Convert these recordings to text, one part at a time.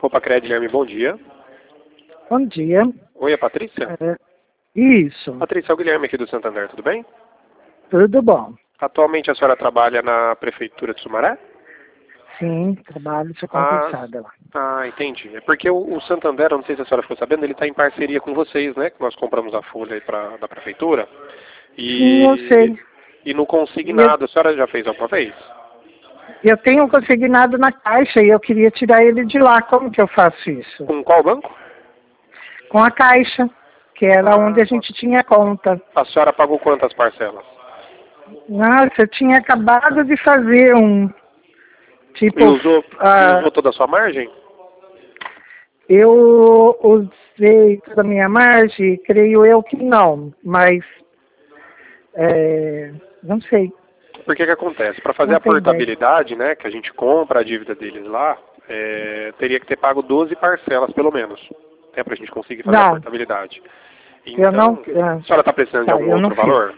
Copa Cred, Guilherme, bom dia. Bom dia. Oi, é Patrícia? Isso. Patrícia, é o Guilherme aqui do Santander, tudo bem? Tudo bom. Atualmente a senhora trabalha na Prefeitura de Sumaré? Sim, trabalho, sou concursada lá. Entendi. É porque o Santander, eu não sei se a senhora ficou sabendo, ele está em parceria com vocês, né? Que nós compramos a folha aí da Prefeitura. Sim, eu sei. E no consignado, a senhora já fez alguma vez? Eu tenho consignado na Caixa e eu queria tirar ele de lá. Como que eu faço isso? Com qual banco? Com a Caixa, que era onde a gente tinha conta. A senhora pagou quantas parcelas? Nossa, eu tinha acabado de fazer um... Tipo, E usou toda a sua margem? Eu usei toda a minha margem, creio eu que não, mas não sei. Porque que acontece? Para fazer a portabilidade, né, que a gente compra a dívida deles lá, teria que ter pago 12 parcelas pelo menos, né, para a gente conseguir fazer a portabilidade. Então, eu não, a senhora está precisando de algum outro valor?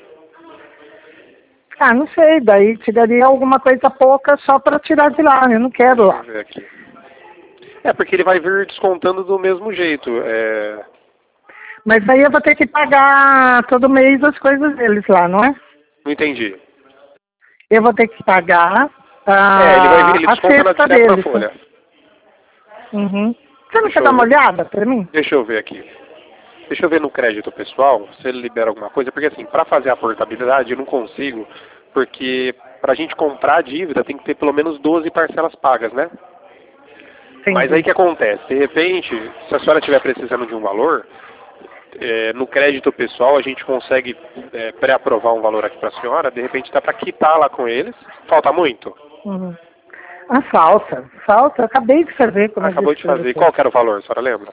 Não sei, daí tiraria alguma coisa pouca só para tirar de lá, eu não quero lá. Deixa eu ver aqui. Porque ele vai vir descontando do mesmo jeito. Mas daí eu vou ter que pagar todo mês as coisas deles lá, não é? Não entendi. Eu vou ter que pagar ele desconta na deles, folha. Uhum. Você não quer dar uma olhada para mim? Deixa eu ver aqui. Deixa eu ver no crédito pessoal, se ele libera alguma coisa, porque assim, para fazer a portabilidade eu não consigo, porque para a gente comprar a dívida tem que ter pelo menos 12 parcelas pagas, né? Entendi. Mas aí o que acontece? De repente, se a senhora estiver precisando de um valor, no crédito pessoal a gente consegue pré-aprovar um valor aqui para a senhora, de repente dá para quitar lá com eles. Falta muito? Uhum. Falta. Eu acabei de fazer. Acabou de fazer. Qual que era o valor, a senhora lembra?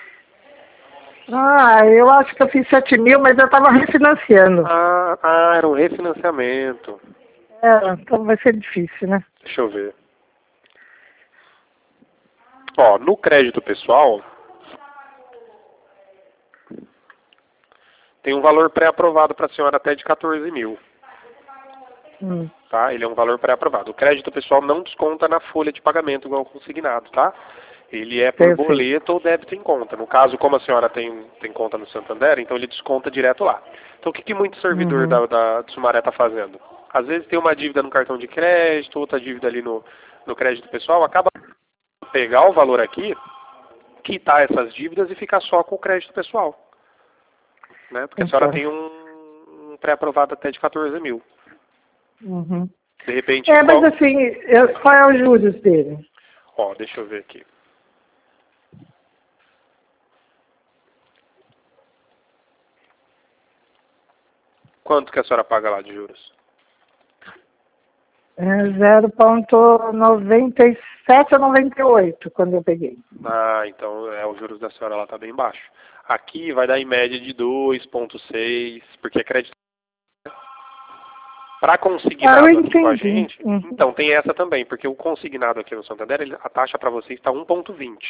Eu acho que eu fiz 7 mil, mas eu estava refinanciando. Era um refinanciamento. Então vai ser difícil, né? Deixa eu ver. No crédito pessoal, tem um valor pré-aprovado para a senhora até de 14 mil. Tá? Ele é um valor pré-aprovado. O crédito pessoal não desconta na folha de pagamento igual consignado, tá? Ele é por boleto ou débito em conta. No caso, como a senhora tem conta no Santander, então ele desconta direto lá. Então o que muito servidor de Sumaré está fazendo? Às vezes tem uma dívida no cartão de crédito, outra dívida ali no crédito pessoal, acaba pegar o valor aqui, quitar essas dívidas e ficar só com o crédito pessoal. Né? Porque a senhora tem um pré-aprovado até de 14 mil. De repente... mas assim, qual é os juros dele? Deixa eu ver aqui. Quanto que a senhora paga lá de juros? 0,97 a 98 quando eu peguei. Então os juros da senhora lá tá bem baixo. Aqui vai dar em média de 2,6, porque é crédito. Para consignado aqui com a gente, então tem essa também, porque o consignado aqui no Santander, a taxa para vocês está 1,20.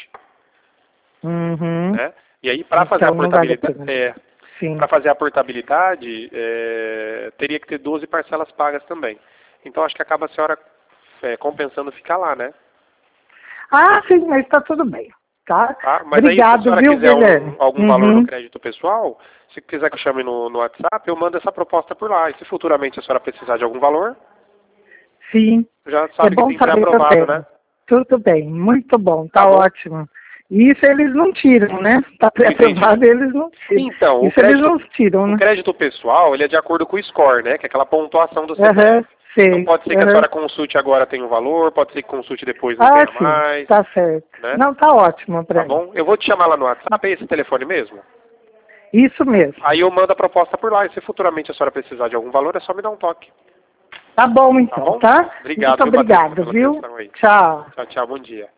Né? E aí para fazer a portabilidade, para fazer a portabilidade, teria que ter 12 parcelas pagas também. Então acho que acaba a senhora compensando ficar lá, né? Sim, mas está tudo bem. Tá? Mas obrigado, aí se a senhora quiser algum valor no crédito pessoal, se quiser que eu chame no WhatsApp, eu mando essa proposta por lá. E se futuramente a senhora precisar de algum valor, já sabe que tem que ser aprovado, né? Tudo bem, muito bom, tá ótimo. Isso eles não tiram, né? Está pré-aprovado, eles não tiram. Então, eles não tiram, né? O crédito pessoal, ele é de acordo com o score, né? Que é aquela pontuação do CPF. Então pode ser que a senhora consulte agora tenha um valor, pode ser que consulte depois não tenha mais. Tá certo. Né? Não, tá ótimo pra mim. Tá bom? Eu vou te chamar lá no WhatsApp, é esse telefone mesmo? Isso mesmo. Aí eu mando a proposta por lá, e se futuramente a senhora precisar de algum valor, é só me dar um toque. Tá bom então, tá? Obrigado, muito obrigado, viu? Tchau, bom dia.